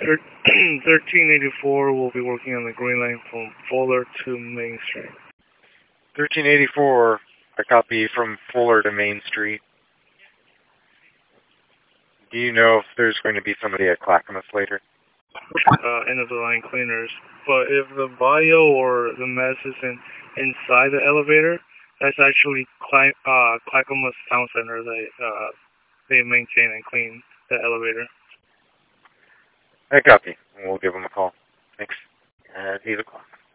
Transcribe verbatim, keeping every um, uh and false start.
thirteen eighty-four will be working on the Green Line from Fuller to Main Street. thirteen eighty-four, I copy from Fuller to Main Street. Do you know if there's going to be somebody at Clackamas later? Uh, end of the line cleaners. But if the bio or the mess is in, inside the elevator, that's actually Cla uh, Clackamas Town Center. They, uh, they maintain and clean the elevator. I copy. We'll give them a call. Thanks. At eight o'clock.